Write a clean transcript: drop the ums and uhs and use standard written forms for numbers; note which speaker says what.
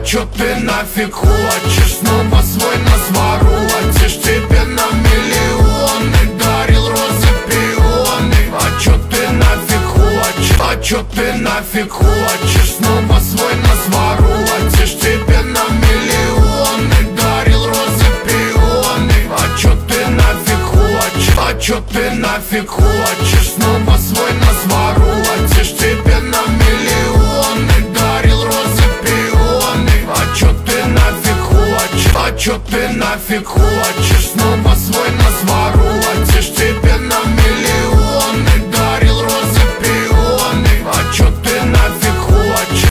Speaker 1: чё ты нафиг хочешь? Снова свой назворотишь. Тебе на миллионы дарил розы, пионы. А чё ты нафиг хочешь? А чё ты нафиг хочешь? Снова свой назворотишь. Тебе на миллионы дарил розы, пионы. А чё ты нафиг хочешь? А чё ты нафиг хочешь? Снова свой назворотишь. Тебе на миллионы дарил розы, пионы. А чё ты нафиг хочешь? А чё ты нафиг хочешь? Снова свой назворотишь. Тебе на миллионы